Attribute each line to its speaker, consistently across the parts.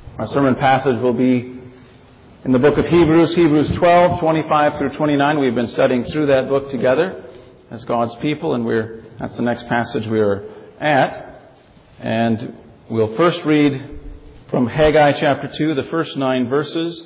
Speaker 1: Our sermon passage will be in the book of Hebrews, Hebrews 12, 25 through 29. We've been studying through that book together as God's people, and that's the next passage we're at. And we'll first read from Haggai chapter 2, the first 9 verses.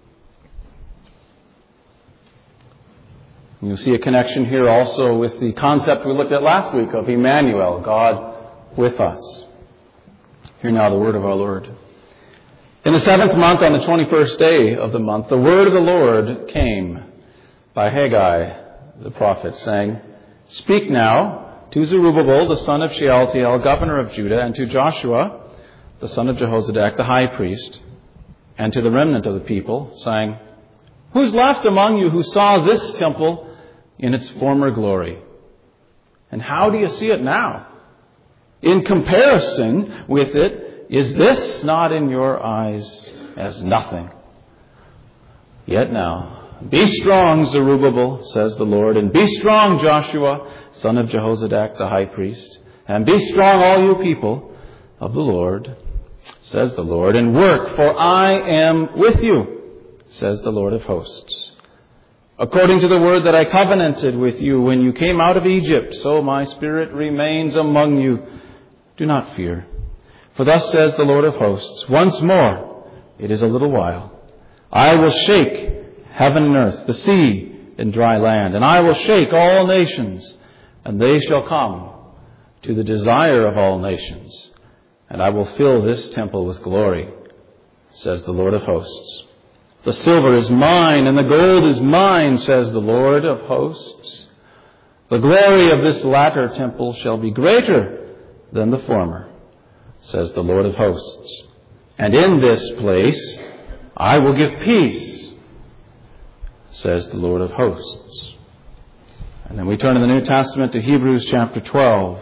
Speaker 1: You'll see a connection here also with the concept we looked at last week of Emmanuel, God with us. Hear now the word of our Lord. In the 7th month, on the 21st day of the month, the word of the Lord came by Haggai the prophet, saying, "Speak now to Zerubbabel, the son of Shealtiel, governor of Judah, and to Joshua, the son of Jehozadak, the high priest, and to the remnant of the people, saying, Who's left among you who saw this temple in its former glory? And how do you see it now? In comparison with it, is this not in your eyes as nothing? Yet now, be strong, Zerubbabel, says the Lord, and be strong, Joshua, son of Jehozadak, the high priest, and be strong, all you people of the Lord, says the Lord, and work, for I am with you, says the Lord of hosts. According to the word that I covenanted with you when you came out of Egypt, so my spirit remains among you. Do not fear. For thus says the Lord of hosts, once more, it is a little while, I will shake heaven and earth, the sea and dry land, and I will shake all nations, and they shall come to the desire of all nations, and I will fill this temple with glory, says the Lord of hosts. The silver is mine, and the gold is mine, says the Lord of hosts. The glory of this latter temple shall be greater than the former, says the Lord of hosts. And in this place I will give peace, says the Lord of hosts. And then we turn in the New Testament to Hebrews chapter 12.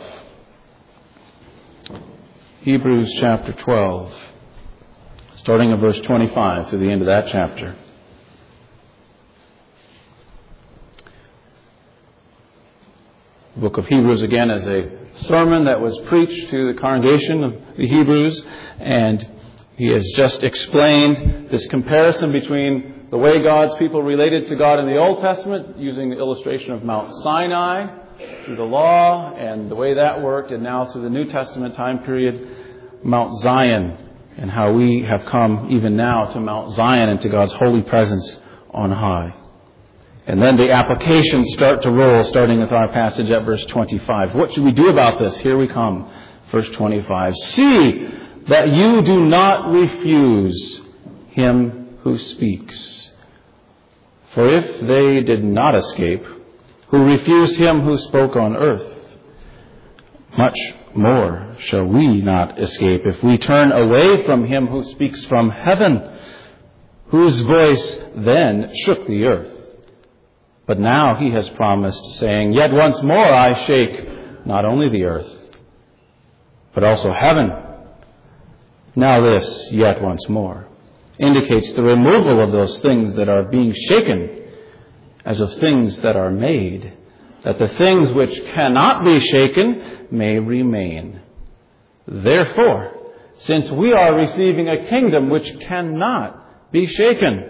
Speaker 1: Hebrews chapter 12. Starting at verse 25 through the end of that chapter. The book of Hebrews, again, is a sermon that was preached to the congregation of the Hebrews, and he has just explained this comparison between the way God's people related to God in the Old Testament, using the illustration of Mount Sinai through the law, and the way that worked, and now through the New Testament time period, Mount Zion, and how we have come even now to Mount Zion and to God's holy presence on high. And then the applications start to roll, starting with our passage at verse 25. What should we do about this? Here we come. Verse 25. See that you do not refuse him who speaks. For if they did not escape, who refused him who spoke on earth, much more shall we not escape if we turn away from him who speaks from heaven, whose voice then shook the earth. But now he has promised, saying, Yet once more I shake not only the earth, but also heaven. Now this, yet once more, indicates the removal of those things that are being shaken, as of things that are made, that the things which cannot be shaken may remain. Therefore, since we are receiving a kingdom which cannot be shaken,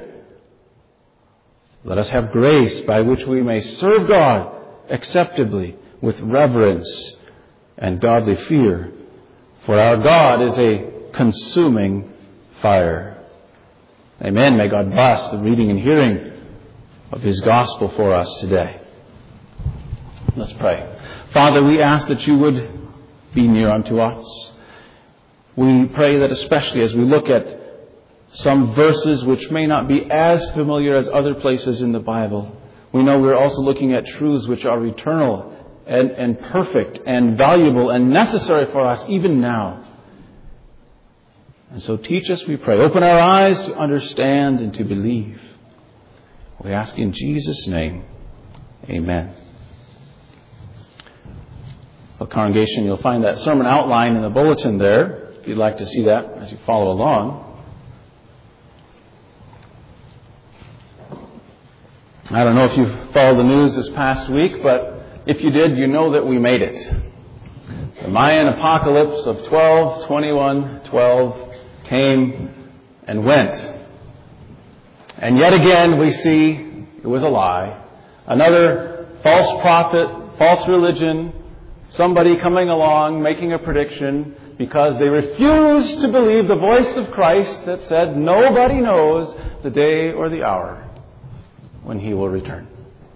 Speaker 1: let us have grace by which we may serve God acceptably with reverence and godly fear. For our God is a consuming fire. Amen. May God bless the reading and hearing of his gospel for us today. Let's pray. Father, we ask that you would be near unto us. We pray that especially as we look at some verses which may not be as familiar as other places in the Bible, we know we're also looking at truths which are eternal and perfect and valuable and necessary for us even now. And so teach us, we pray. Open our eyes to understand and to believe. We ask in Jesus' name. Amen. Well, congregation, you'll find that sermon outline in the bulletin there, if you'd like to see that as you follow along. I don't know if you followed the news this past week, but if you did, you know that we made it. The Mayan apocalypse of 12/21/12 came and went. And yet again we see it was a lie. Another false prophet, false religion, somebody coming along making a prediction because they refused to believe the voice of Christ that said nobody knows the day or the hour when He will return.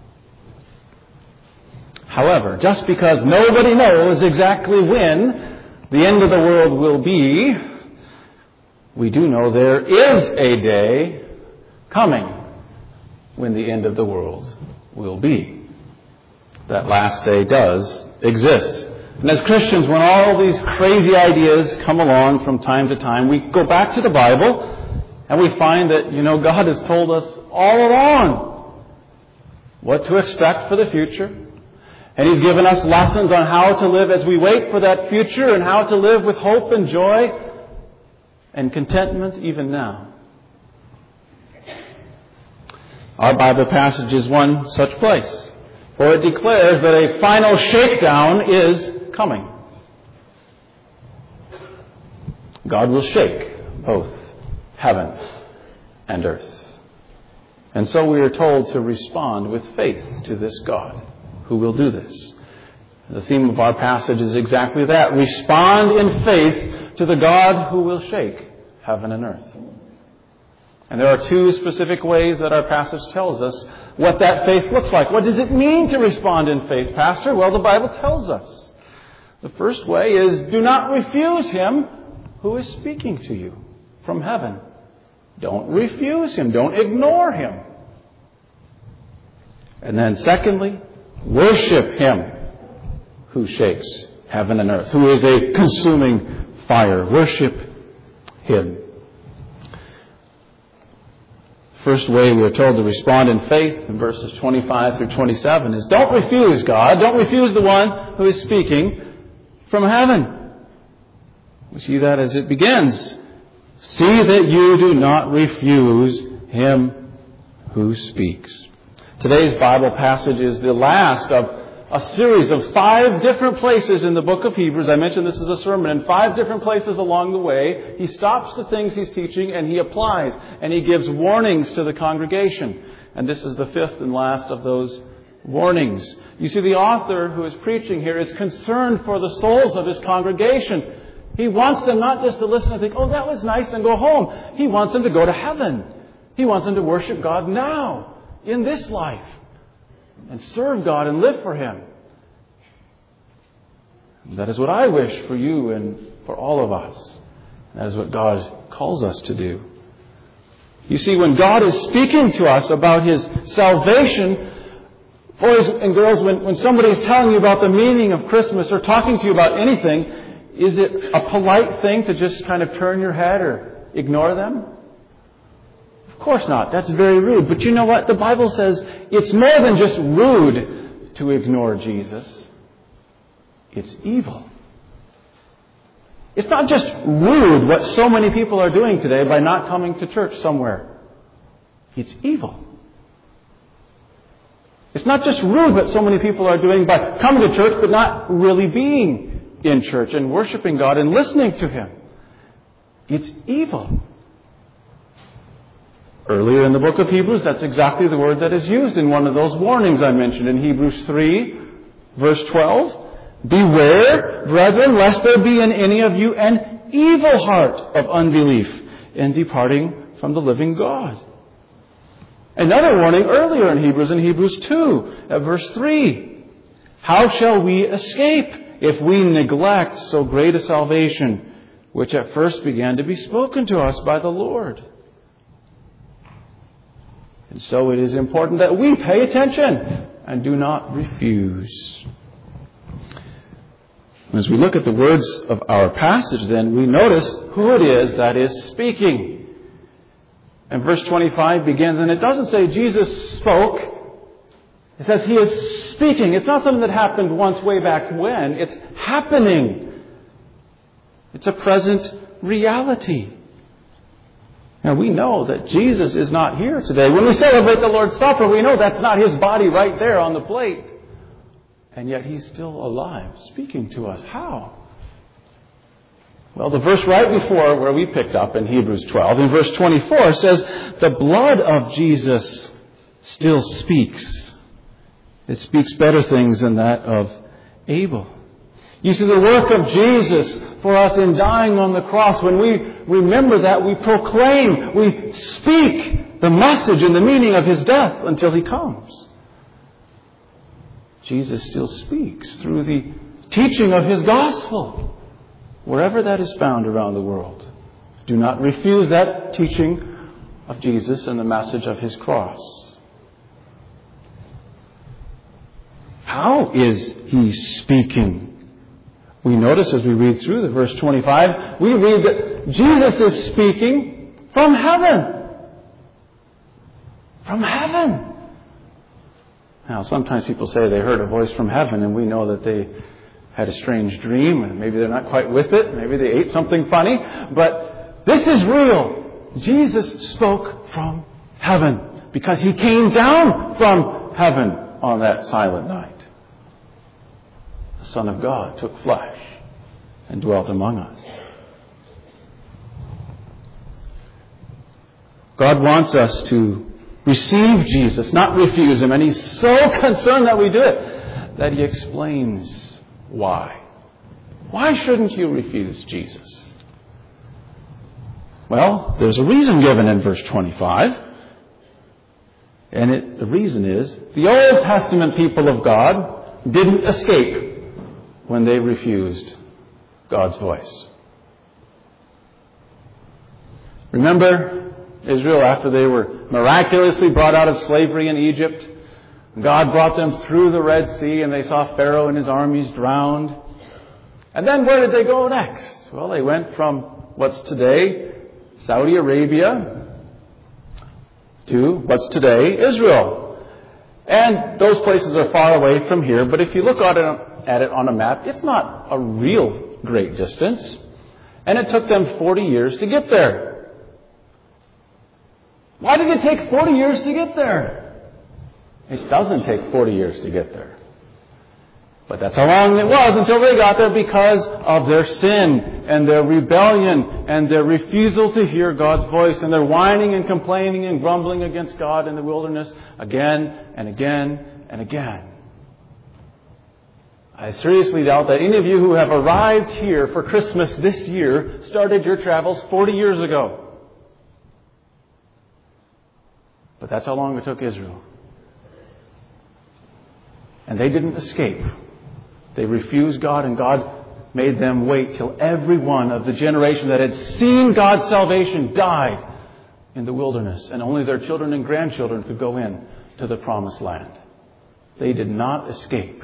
Speaker 1: However, just because nobody knows exactly when the end of the world will be, we do know there is a day coming when the end of the world will be. That last day does exist. And as Christians, when all these crazy ideas come along from time to time, we go back to the Bible and we find that, God has told us all along what to expect for the future. And He's given us lessons on how to live as we wait for that future and how to live with hope and joy and contentment even now. Our Bible passage is one such place, for it declares that a final shakedown is coming. God will shake both heaven and earth. And so we are told to respond with faith to this God who will do this. The theme of our passage is exactly that. Respond in faith to the God who will shake heaven and earth. And there are two specific ways that our passage tells us what that faith looks like. What does it mean to respond in faith, Pastor? Well, the Bible tells us. The first way is, do not refuse Him who is speaking to you from heaven. Don't refuse Him. Don't ignore Him. And then secondly, worship Him who shakes heaven and earth, who is a consuming fire. Worship Him. First way we are told to respond in faith in verses 25 through 27 is, don't refuse God. Don't refuse the one who is speaking from heaven. We see that as it begins. See that you do not refuse Him who speaks. Today's Bible passage is the last of a series of 5 different places in the book of Hebrews. I mentioned this is a sermon. In 5 different places along the way, he stops the things he's teaching and he applies and he gives warnings to the congregation. And this is the 5th and last of those warnings. You see, the author who is preaching here is concerned for the souls of his congregation. He wants them not just to listen and think, oh, that was nice, and go home. He wants them to go to heaven. He wants them to worship God now, in this life, and serve God and live for Him. That is what I wish for you and for all of us. That is what God calls us to do. You see, when God is speaking to us about His salvation, boys and girls, when somebody is telling you about the meaning of Christmas or talking to you about anything, is it a polite thing to just kind of turn your head or ignore them? Of course not. That's very rude. But you know what? The Bible says it's more than just rude to ignore Jesus. It's evil. It's not just rude what so many people are doing today by not coming to church somewhere. It's evil. It's not just rude what so many people are doing by coming to church but not really being in church and worshiping God and listening to Him. It's evil. Earlier in the book of Hebrews, that's exactly the word that is used in one of those warnings I mentioned in Hebrews 3, verse 12. Beware, brethren, lest there be in any of you an evil heart of unbelief in departing from the living God. Another warning earlier in Hebrews 2, at verse 3. How shall we escape if we neglect so great a salvation, which at first began to be spoken to us by the Lord? And so it is important that we pay attention and do not refuse. As we look at the words of our passage, then, we notice who it is that is speaking. And verse 25 begins, and it doesn't say Jesus spoke. It says He is speaking. It's not something that happened once way back when. It's happening. It's a present reality. Now, we know that Jesus is not here today. When we celebrate the Lord's Supper, we know that's not His body right there on the plate. And yet He's still alive, speaking to us. How? Well, the verse right before where we picked up in Hebrews 12, in verse 24, says, the blood of Jesus still speaks. It speaks better things than that of Abel. You see, the work of Jesus for us in dying on the cross, when we remember that, we proclaim, we speak the message and the meaning of His death until He comes. Jesus still speaks through the teaching of His gospel, wherever that is found around the world. Do not refuse that teaching of Jesus and the message of His cross. How is He speaking? We notice as we read through the verse 25, we read that Jesus is speaking from heaven. From heaven. Now, sometimes people say they heard a voice from heaven, and we know that they had a strange dream, and maybe they're not quite with it. Maybe they ate something funny. But this is real. Jesus spoke from heaven because He came down from heaven on that silent night. The Son of God took flesh and dwelt among us. God wants us to receive Jesus, not refuse Him. And He's so concerned that we do it, that He explains why. Why shouldn't you refuse Jesus? Well, there's a reason given in verse 25. And the reason is, the Old Testament people of God didn't escape when they refused God's voice. Remember Israel after they were miraculously brought out of slavery in Egypt? God brought them through the Red Sea and they saw Pharaoh and his armies drowned. And then where did they go next? Well, they went from what's today Saudi Arabia to what's today Israel. And those places are far away from here, but if you look at it on a map, it's not a real great distance. And it took them 40 years to get there. Why did it take 40 years to get there? It doesn't take 40 years to get there. But that's how long it was until they got there, because of their sin and their rebellion and their refusal to hear God's voice and their whining and complaining and grumbling against God in the wilderness again and again and again. I seriously doubt that any of you who have arrived here for Christmas this year started your travels 40 years ago. But that's how long it took Israel. And they didn't escape. They refused God, and God made them wait till every one of the generation that had seen God's salvation died in the wilderness, and only their children and grandchildren could go in to the promised land. They did not escape.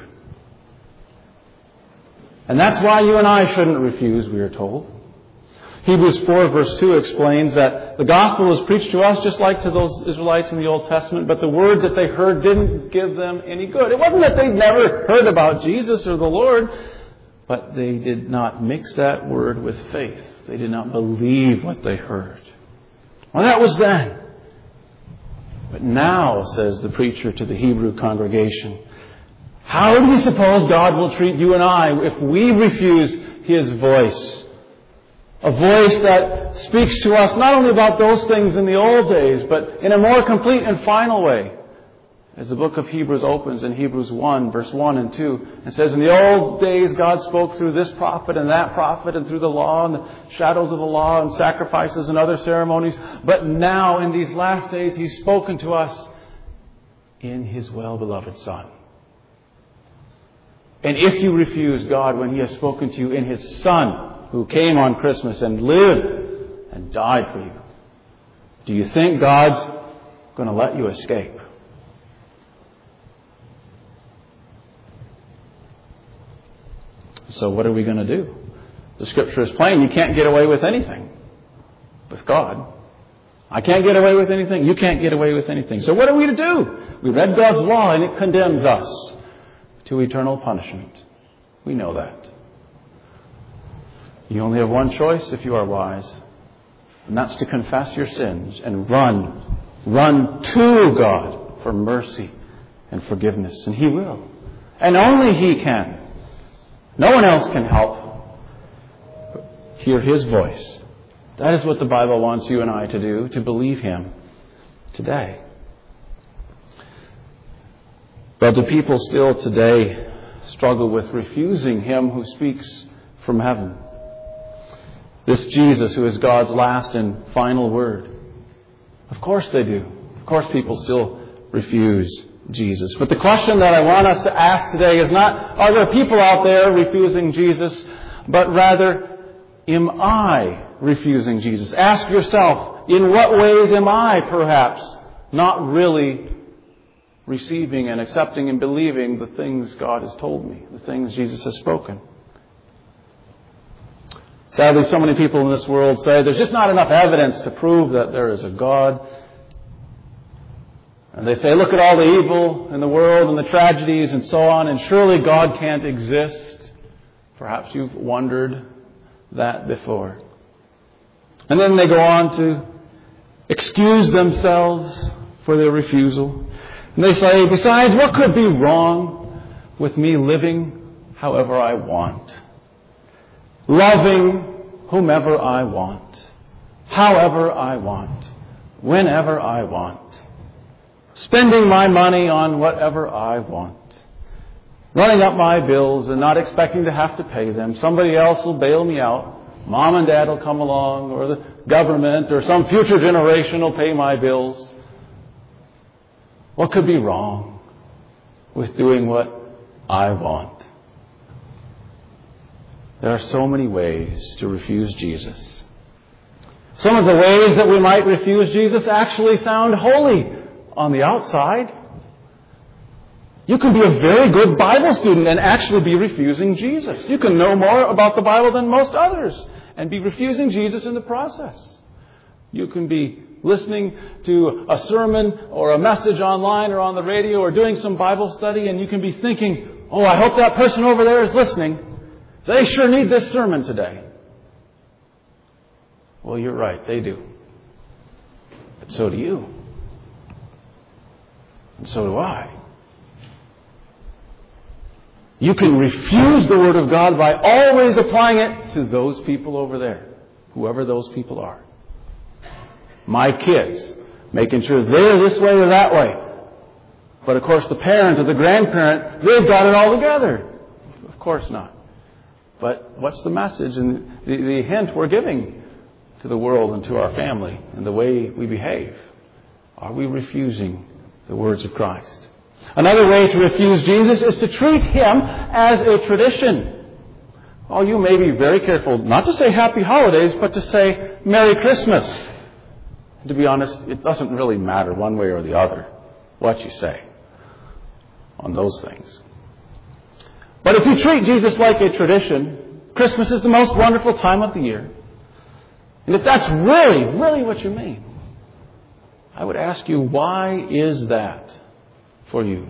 Speaker 1: And that's why you and I shouldn't refuse, we are told. Hebrews 4 verse 2 explains that the gospel was preached to us just like to those Israelites in the Old Testament, but the word that they heard didn't give them any good. It wasn't that they'd never heard about Jesus or the Lord, but they did not mix that word with faith. They did not believe what they heard. Well, that was then. But now, says the preacher to the Hebrew congregation, how do we suppose God will treat you and I if we refuse His voice? A voice that speaks to us not only about those things in the old days, but in a more complete and final way. As the book of Hebrews opens in Hebrews 1, verse 1 and 2, it says, in the old days God spoke through this prophet and that prophet and through the law and the shadows of the law and sacrifices and other ceremonies. But now in these last days He's spoken to us in His well-beloved Son. And if you refuse God when He has spoken to you in His Son, who came on Christmas and lived and died for you, do you think God's going to let you escape? So what are we going to do? The Scripture is plain. You can't get away with anything with God. I can't get away with anything. You can't get away with anything. So what are we to do? We read God's law and it condemns us to eternal punishment. We know that. You only have one choice if you are wise, and that's to confess your sins and run to God for mercy and forgiveness. And He will. And only He can. No one else can help. hear His voice. That is what the Bible wants you and I to do, to believe Him today. But do people still today struggle with refusing Him who speaks from heaven? This Jesus who is God's last and final word. Of course they do. Of course people still refuse Jesus. But the question that I want us to ask today is not, are there people out there refusing Jesus? But rather, am I refusing Jesus? Ask yourself, in what ways am I perhaps not really receiving and accepting and believing the things God has told me, the things Jesus has spoken? Sadly, so many people in this world say there's just not enough evidence to prove that there is a God. And they say, look at all the evil in the world and the tragedies and so on, and surely God can't exist. Perhaps you've wondered that before. And then they go on to excuse themselves for their refusal. And they say, besides, what could be wrong with me living however I want? Loving whomever I want, however I want, whenever I want. Spending my money on whatever I want. Running up my bills and not expecting to have to pay them. Somebody else will bail me out. Mom and Dad will come along, or the government, or some future generation will pay my bills. What could be wrong with doing what I want? There are so many ways to refuse Jesus. Some of the ways that we might refuse Jesus actually sound holy on the outside. You can be a very good Bible student and actually be refusing Jesus. You can know more about the Bible than most others and be refusing Jesus in the process. You can be listening to a sermon or a message online or on the radio or doing some Bible study, and you can be thinking, oh, I hope that person over there is listening. They sure need this sermon today. Well, you're right, they do. But so do you. And so do I. You can refuse the Word of God by always applying it to those people over there, whoever those people are. My kids, making sure they're this way or that way. But of course the parent or the grandparent, they've got it all together. Of course not. But what's the message and the hint we're giving to the world and to our family and the way we behave? Are we refusing the words of Christ? Another way to refuse Jesus is to treat Him as a tradition. Oh, you may be very careful not to say Happy Holidays, but to say Merry Christmas. And to be honest, it doesn't really matter one way or the other what you say on those things. But if you treat Jesus like a tradition, Christmas is the most wonderful time of the year. And if that's really, really what you mean, I would ask you, why is that for you?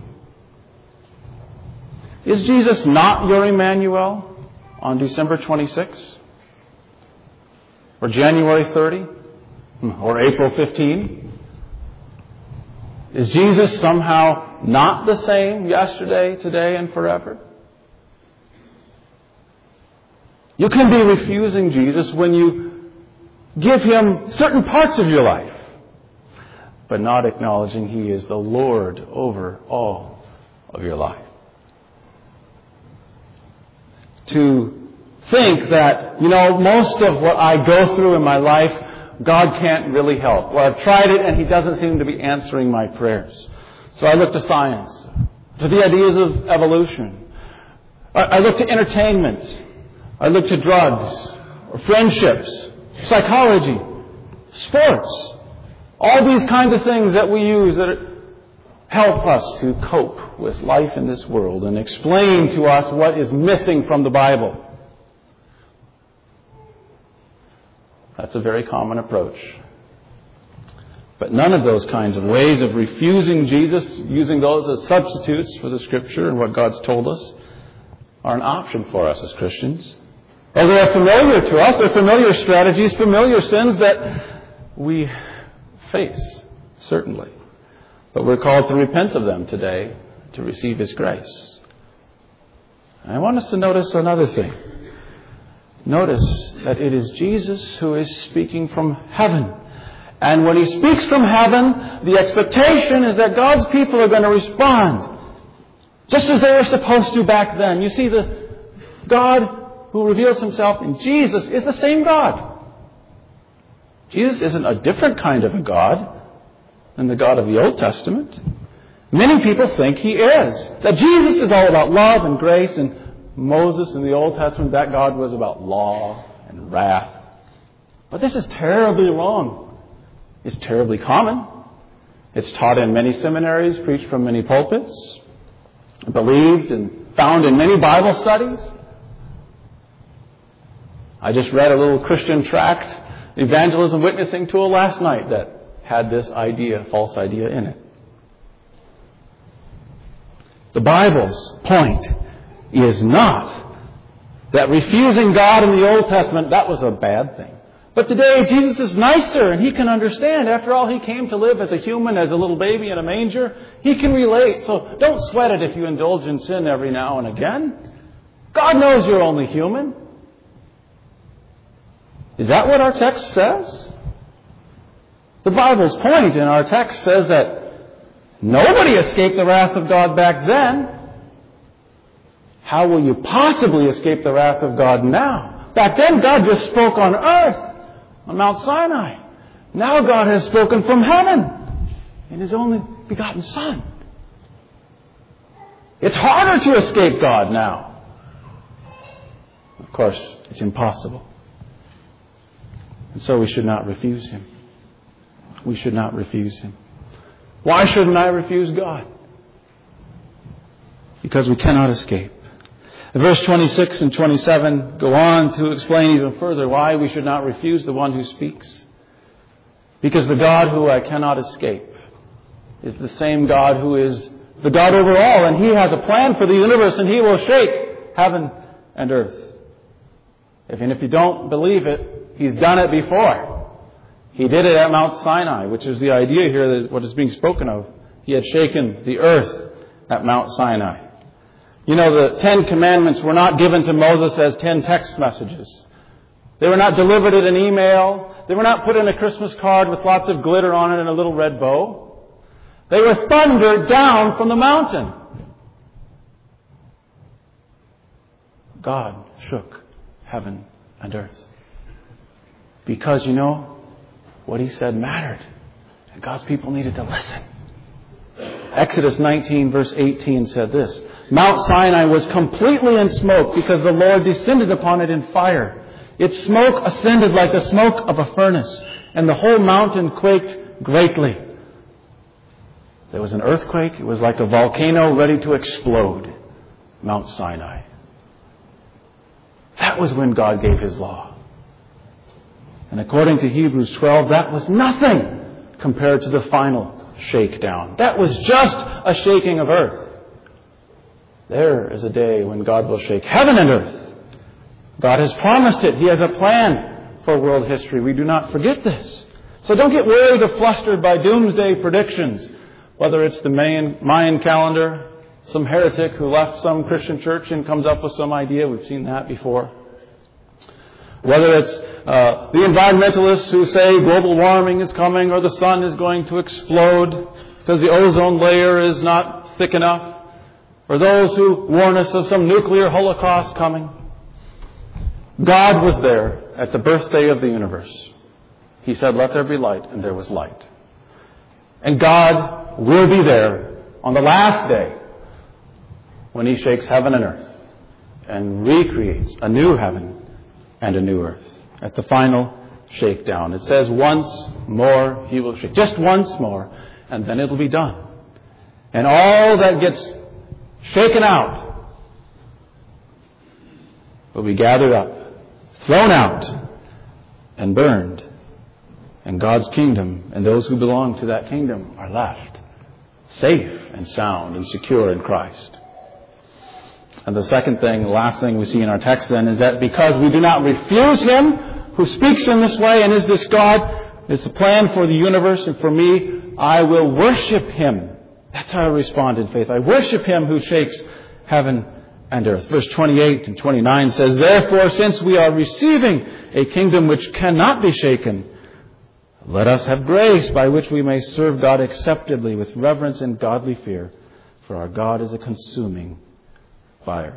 Speaker 1: Is Jesus not your Emmanuel on December 26th? Or January 30? Or April 15? Is Jesus somehow not the same yesterday, today, and forever? You can be refusing Jesus when you give Him certain parts of your life, but not acknowledging He is the Lord over all of your life. To think that, most of what I go through in my life, God can't really help. Well, I've tried it and He doesn't seem to be answering my prayers. So I look to science, to the ideas of evolution. I look to entertainment. I look to drugs, or friendships, psychology, sports. All these kinds of things that we use that help us to cope with life in this world and explain to us what is missing from the Bible. That's a very common approach. But none of those kinds of ways of refusing Jesus, using those as substitutes for the Scripture and what God's told us, are an option for us as Christians. Well, they are familiar to us. They're familiar strategies, familiar sins that we face, certainly. But we're called to repent of them today, to receive His grace. And I want us to notice another thing. Notice that it is Jesus who is speaking from heaven. And when He speaks from heaven, the expectation is that God's people are going to respond just as they were supposed to back then. You see, the God who reveals Himself in Jesus is the same God. Jesus isn't a different kind of a God than the God of the Old Testament. Many people think He is. That Jesus is all about love and grace, and Moses in the Old Testament, that God was about law and wrath. But this is terribly wrong. It's terribly common. It's taught in many seminaries, preached from many pulpits, believed and found in many Bible studies. I just read a little Christian tract, Evangelism Witnessing Tool, last night that had this idea, false idea in it. The Bible's point is not that refusing God in the Old Testament, that was a bad thing. But today, Jesus is nicer, and He can understand. After all, He came to live as a human, as a little baby in a manger. He can relate. So don't sweat it if you indulge in sin every now and again. God knows you're only human. Is that what our text says? The Bible's point in our text says that nobody escaped the wrath of God back then. How will you possibly escape the wrath of God now? Back then, God just spoke on earth, on Mount Sinai. Now God has spoken from heaven in His only begotten Son. It's harder to escape God now. Of course, it's impossible. And so we should not refuse Him. We should not refuse Him. Why shouldn't I refuse God? Because we cannot escape. Verse 26 and 27 go on to explain even further why we should not refuse the one who speaks. Because the God who I cannot escape is the same God who is the God over all, and He has a plan for the universe, and He will shake heaven and earth. And if you don't believe it, He's done it before. He did it at Mount Sinai, which is the idea here that is what is being spoken of. He had shaken the earth at Mount Sinai. You know, the 10 Commandments were not given to Moses as 10 text messages. They were not delivered in an email. They were not put in a Christmas card with lots of glitter on it and a little red bow. They were thundered down from the mountain. God shook heaven and earth. Because, you know, what He said mattered. And God's people needed to listen. Exodus 19 verse 18 said this: Mount Sinai was completely in smoke because the Lord descended upon it in fire. Its smoke ascended like the smoke of a furnace, and the whole mountain quaked greatly. There was an earthquake. It was like a volcano ready to explode. Mount Sinai. That was when God gave His law. And according to Hebrews 12, that was nothing compared to the final shakedown. That was just a shaking of earth. There is a day when God will shake heaven and earth. God has promised it. He has a plan for world history. We do not forget this. So don't get worried or flustered by doomsday predictions. Whether it's the Mayan calendar, some heretic who left some Christian church and comes up with some idea. We've seen that before. Whether it's the environmentalists who say global warming is coming or the sun is going to explode because the ozone layer is not thick enough. Or those who warn us of some nuclear holocaust coming. God was there at the birthday of the universe. He said, "Let there be light," and there was light. And God will be there on the last day when He shakes heaven and earth and recreates a new heaven and a new earth. At the final shakedown. It says once more He will shake. Just once more, and then it'll be done. And all that gets shaken out will be gathered up, thrown out, and burned. And God's kingdom and those who belong to that kingdom are left safe and sound and secure in Christ. And the second thing, the last thing we see in our text then is that because we do not refuse Him who speaks in this way and is this God, it's a plan for the universe and for me, I will worship Him. That's how I respond in faith. I worship Him who shakes heaven and earth. Verse 28 and 29 says, "Therefore, since we are receiving a kingdom which cannot be shaken, let us have grace by which we may serve God acceptably with reverence and godly fear, for our God is a consuming fire."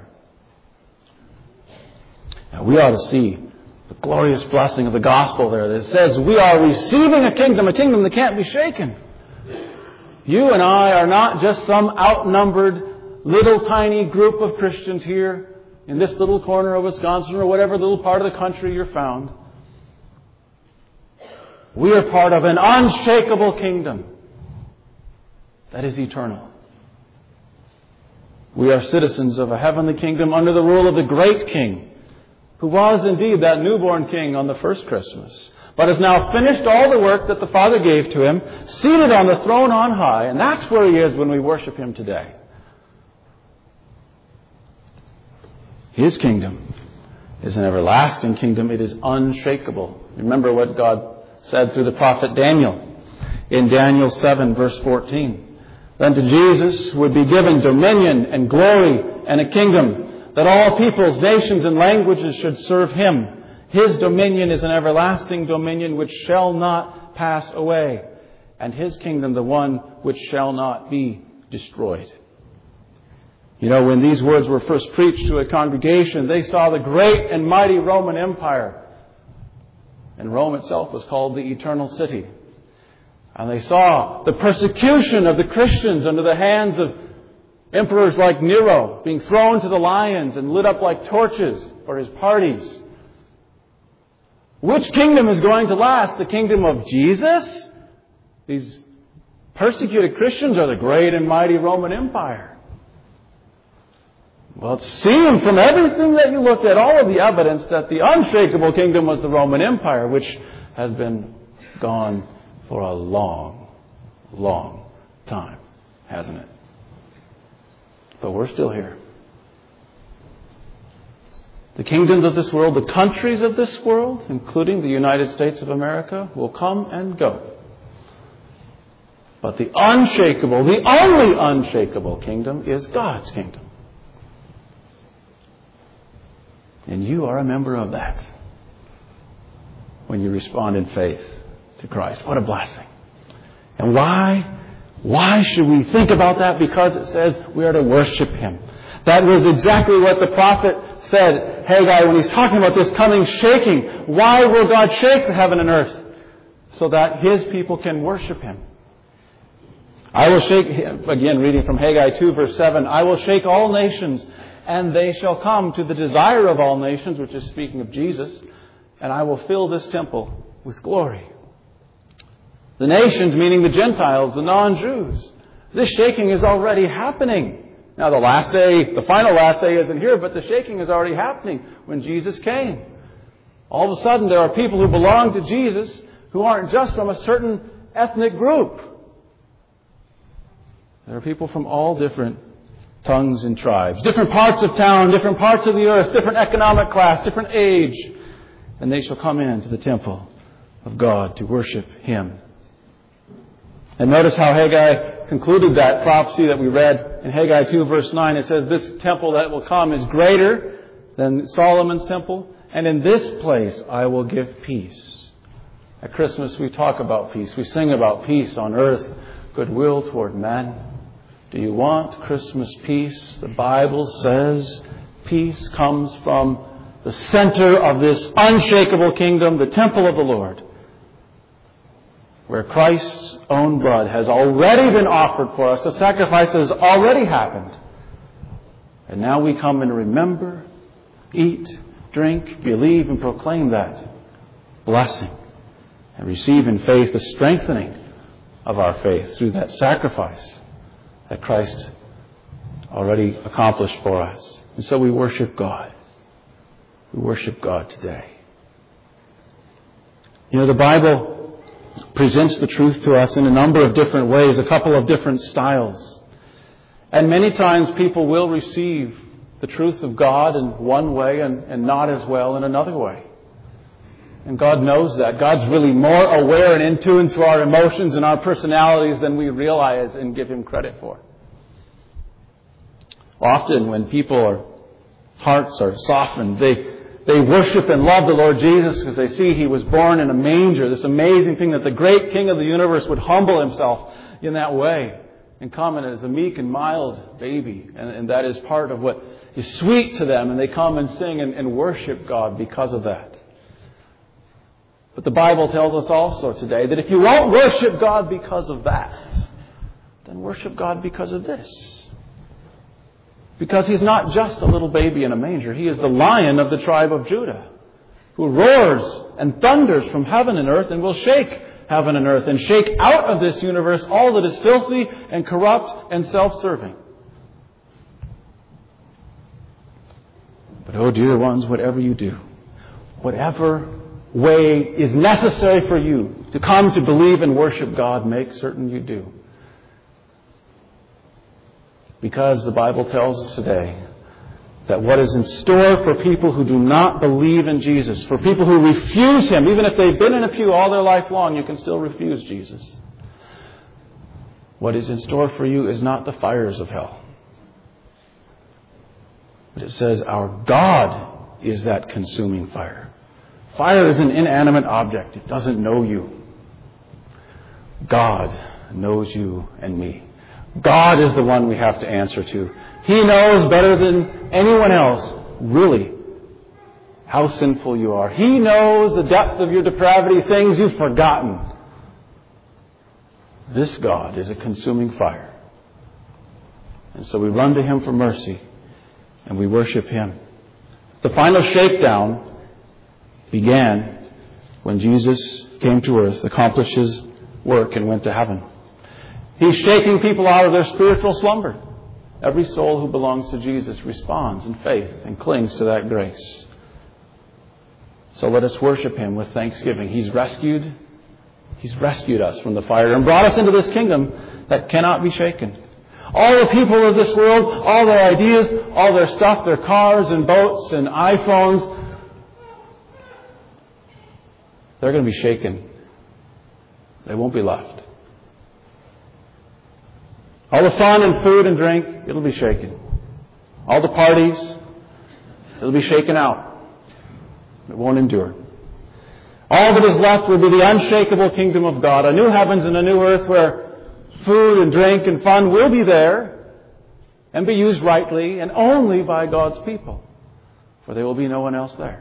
Speaker 1: Now, we ought to see the glorious blessing of the gospel there that says we are receiving a kingdom that can't be shaken. You and I are not just some outnumbered little tiny group of Christians here in this little corner of Wisconsin or whatever little part of the country you're found. We are part of an unshakable kingdom that is eternal. We are citizens of a heavenly kingdom under the rule of the great King, who was indeed that newborn King on the first Christmas, but has now finished all the work that the Father gave to Him, seated on the throne on high, and that's where He is when we worship Him today. His kingdom is an everlasting kingdom. It is unshakable. Remember what God said through the prophet Daniel in Daniel 7 verse 14. "Then to Jesus would be given dominion and glory and a kingdom, that all peoples, nations, and languages should serve Him. His dominion is an everlasting dominion which shall not pass away, and His kingdom the one which shall not be destroyed." You know, when these words were first preached to a congregation, they saw the great and mighty Roman Empire. And Rome itself was called the Eternal City. And they saw the persecution of the Christians under the hands of emperors like Nero, being thrown to the lions and lit up like torches for his parties. Which kingdom is going to last? The kingdom of Jesus? These persecuted Christians, or the great and mighty Roman Empire? Well, it seemed from everything that you looked at, all of the evidence, that the unshakable kingdom was the Roman Empire, which has been gone for a long, long time, hasn't it? But we're still here. The kingdoms of this world, the countries of this world, including the United States of America, will come and go. But the unshakable, the only unshakable kingdom is God's kingdom. And you are a member of that when you respond in faith to Christ. What a blessing. And why should we think about that? Because it says we are to worship Him. That was exactly what the prophet said, Haggai, when he's talking about this coming shaking. Why will God shake the heaven and earth? So that His people can worship Him. I will shake, again reading from Haggai 2 verse 7, "I will shake all nations, and they shall come to the desire of all nations," which is speaking of Jesus, "and I will fill this temple with glory." The nations, meaning the Gentiles, the non-Jews. This shaking is already happening. Now the last day, the final last day isn't here, but the shaking is already happening when Jesus came. All of a sudden there are people who belong to Jesus who aren't just from a certain ethnic group. There are people from all different tongues and tribes, different parts of town, different parts of the earth, different economic class, different age. And they shall come into the temple of God to worship Him. And notice how Haggai concluded that prophecy that we read in Haggai 2 verse 9. It says, "This temple that will come is greater than Solomon's temple, and in this place I will give peace." At Christmas we talk about peace. We sing about peace on earth, goodwill toward men. Do you want Christmas peace? The Bible says peace comes from the center of this unshakable kingdom, the temple of the Lord, where Christ's own blood has already been offered for us. The sacrifice has already happened. And now we come and remember, eat, drink, believe, and proclaim that blessing, and receive in faith the strengthening of our faith through that sacrifice that Christ already accomplished for us. And so we worship God. We worship God today. You know, the Bible presents the truth to us in a number of different ways, a couple of different styles. And many times people will receive the truth of God in one way and not as well in another way. And God knows that. God's really more aware and in tune to our emotions and our personalities than we realize and give Him credit for. Often when people are Hearts are softened. They worship and love the Lord Jesus because they see He was born in a manger. This amazing thing that the great King of the universe would humble Himself in that way and come in as a meek and mild baby. And that is part of what is sweet to them. And they come and sing and worship God because of that. But the Bible tells us also today that if you won't worship God because of that, then worship God because of this. Because He's not just a little baby in a manger. He is the Lion of the tribe of Judah, who roars and thunders from heaven and earth and will shake heaven and earth and shake out of this universe all that is filthy and corrupt and self-serving. But, oh dear ones, whatever you do, whatever way is necessary for you to come to believe and worship God, make certain you do. Because the Bible tells us today that what is in store for people who do not believe in Jesus, for people who refuse Him, even if they've been in a pew all their life long, you can still refuse Jesus. What is in store for you is not the fires of hell. But it says our God is that consuming fire. Fire is an inanimate object. It doesn't know you. God knows you and me. God is the one we have to answer to. He knows better than anyone else, really, how sinful you are. He knows the depth of your depravity, things you've forgotten. This God is a consuming fire. And so we run to Him for mercy, and we worship Him. The final shakedown began when Jesus came to earth, accomplished His work, and went to heaven. He's shaking people out of their spiritual slumber. Every soul who belongs to Jesus responds in faith and clings to that grace. So let us worship Him with thanksgiving. He's rescued us from the fire and brought us into this kingdom that cannot be shaken. All the people of this world, all their ideas, all their stuff, their cars and boats and iPhones, they're going to be shaken. They won't be left. All the fun and food and drink, it'll be shaken. All the parties, it'll be shaken out. It won't endure. All that is left will be the unshakable kingdom of God, a new heavens and a new earth where food and drink and fun will be there and be used rightly and only by God's people, for there will be no one else there.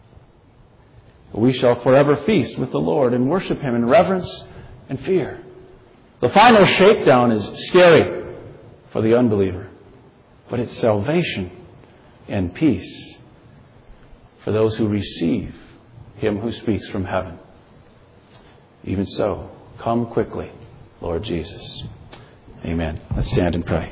Speaker 1: We shall forever feast with the Lord and worship Him in reverence and fear. The final shakedown is scary for the unbeliever, but it's salvation and peace for those who receive Him who speaks from heaven. Even so, come quickly, Lord Jesus. Amen. Let's stand and pray.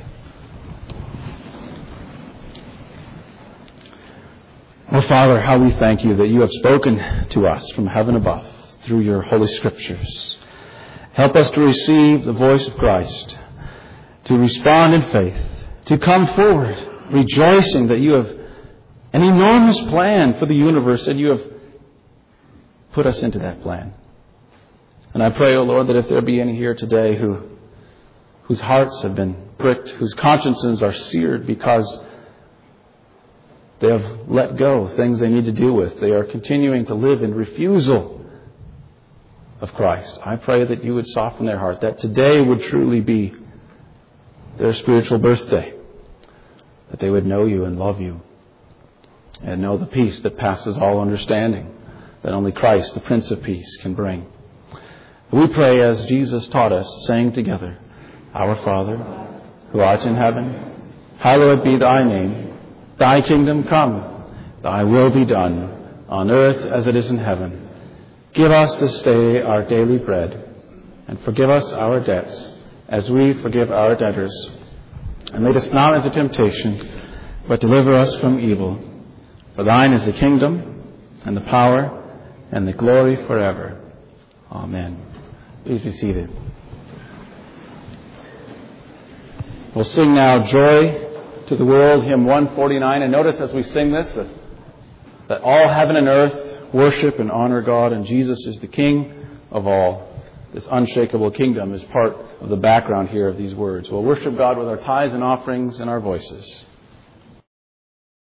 Speaker 1: Oh, Father, how we thank You that You have spoken to us from heaven above through Your Holy Scriptures. Help us to receive the voice of Christ, to respond in faith, to come forward rejoicing that You have an enormous plan for the universe and You have put us into that plan. And I pray, O Lord, that if there be any here today whose hearts have been pricked, whose consciences are seared because they have let go things they need to deal with, they are continuing to live in refusal of Christ. I pray that You would soften their heart, that today would truly be their spiritual birthday, that they would know You and love You and know the peace that passes all understanding that only Christ, the Prince of Peace, can bring. We pray as Jesus taught us, saying together, Our Father, who art in heaven, hallowed be Thy name. Thy kingdom come, Thy will be done, on earth as it is in heaven. Give us this day our daily bread, and forgive us our debts, as we forgive our debtors. And lead us not into temptation, but deliver us from evil. For Thine is the kingdom, and the power, and the glory forever. Amen. Please be seated. We'll sing now Joy to the World, hymn 149. And notice as we sing this that all heaven and earth worship and honor God, and Jesus is the King of all. This unshakable kingdom is part of the background here of these words. We'll worship God with our tithes and offerings and our voices.